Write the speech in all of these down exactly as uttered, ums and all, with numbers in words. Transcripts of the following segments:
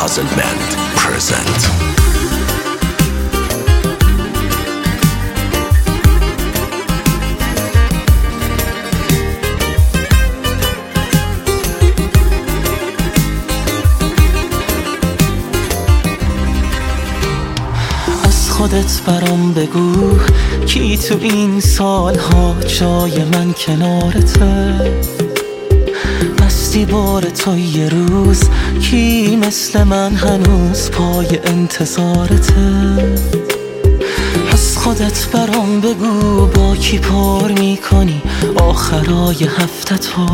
Puzzle Band present. خودت برام بگو کی تو این سالها جای من کنارته، بستی بار تو یه روز کی مثل من هنوز پای انتظارته. از خودت برام بگو با کی پر میکنی آخرای هفته تو،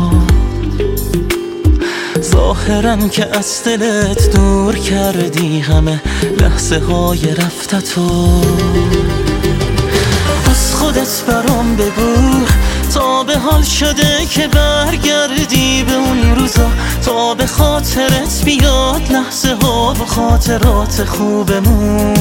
ظاهرم که از دلت دور کردی همه لحظه های رفته تو. از خودت برام بگو تا به حال شده که برگردی به اون روزا، تا به خاطرت بیاد لحظه ها و خاطرات خوبمون.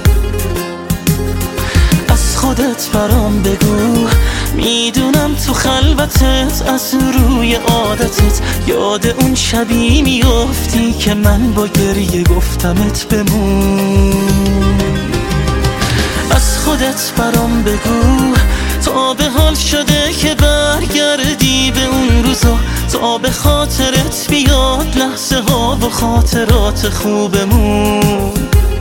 از خودت برام بگو میدونم تو خلوتت از روی عادتت یاد اون شبی میافتی که من با گریه گفتمت بمون. از خودت برام بگو تا به حال شده که برگردی به اون روزا، تا به خاطرت بیاد لحظه ها و خاطرات خوبمون.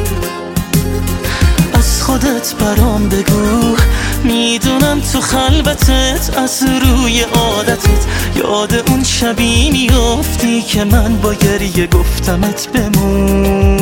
از خودت برام بگو میدونم تو خلوتت از روی عادتت یاد اون شبی میافتی که من با گریه گفتمت بمون.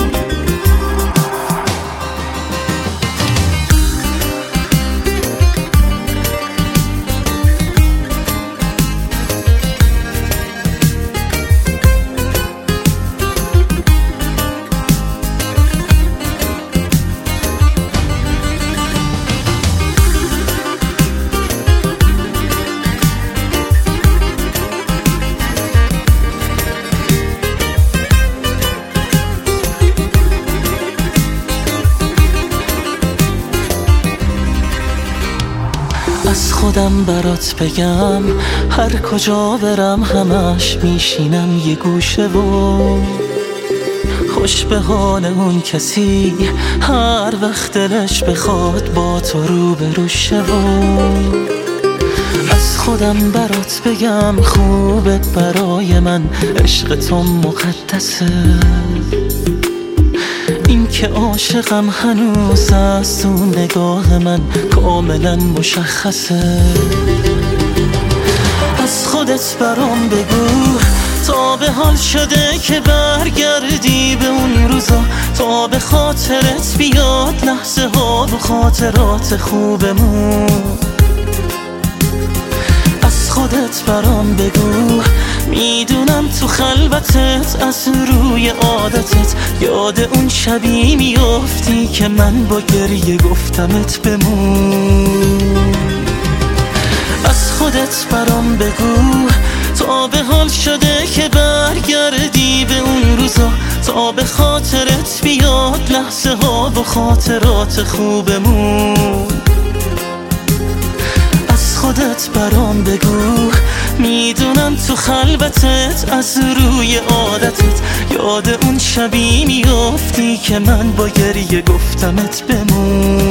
از خودم برات بگم هر کجا برم همش میشینم یه گوشه و خوش به حال اون کسی هر وقت دلش بخواد با تو رو به رو شه. از خودم برات بگم خوبه برای من عشق تو مقدسه، این که عاشقم هنوز از تو نگاه من کاملا مشخصه. از خودت برام بگو تا به حال شده که برگردی به اون روزا، تا به خاطرت بیاد لحظه ها و خاطرات خوبمون. از خودت برام بگو میدونم تو خلوتت از روی عادتت یاد اون شبی میافتی که من با گریه گفتمت بمون. از خودت برام بگو تا به حال شده که برگردی به اون روزا، تا به خاطرت بیاد لحظه ها و خاطرات خوبمون. از خودت برام بگو میدونم تو خلوتت از روی عادتت یاد اون شبی میافتی که من با گریه گفتمت بمون.